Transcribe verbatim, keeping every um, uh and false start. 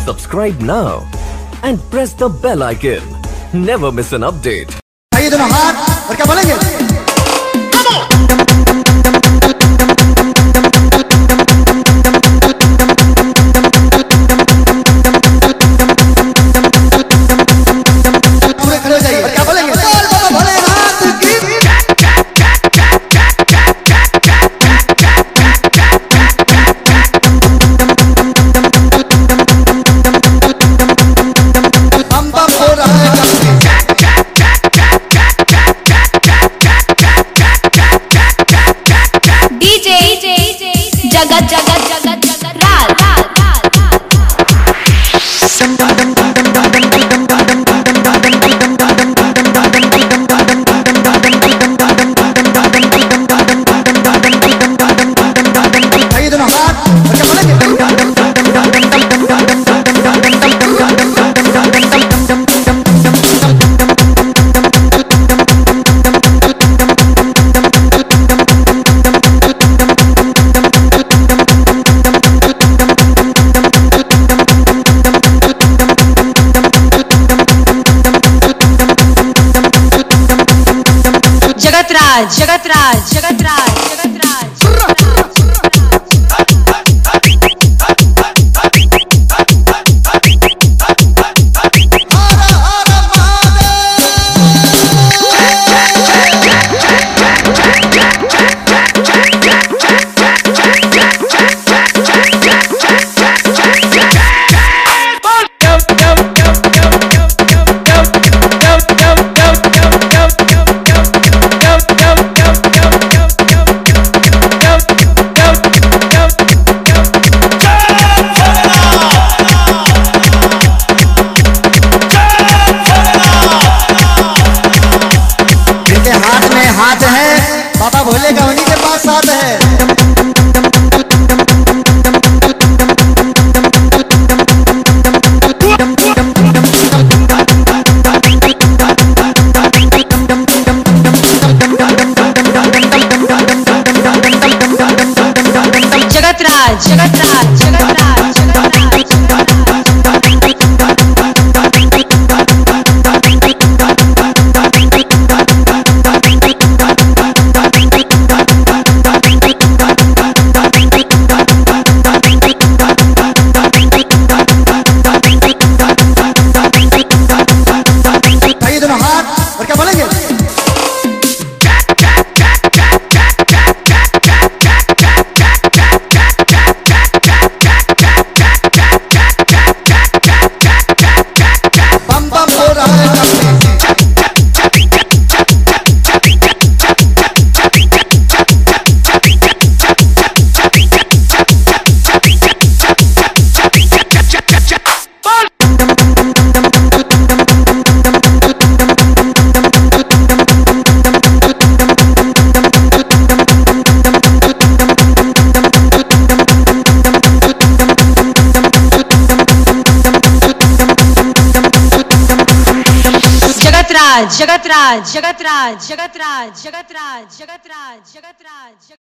Subscribe now and press the bell icon. Never miss an update. आइए दोनों हाथ और क्या बोलेंगे? पूरे खड़े हो जाइए और क्या बोलेंगे? बोल बाबा भोलेनाथ की बम बम हो रहा है जगत जगत जगत जगत राल राल आइए दोनों हाथ और क्या बोलेंगे? जगत राज जगत राज जगत राज जगत राज हाथ है बाबा भोले का उन्हीं के पास साथ है। जगत राज जगत राज जगत राज और क्या बोलेंगे? बम बम हो रहा है जगत राज जगत राज जगत राज जगत राज जगत राज जगत राज जगत राज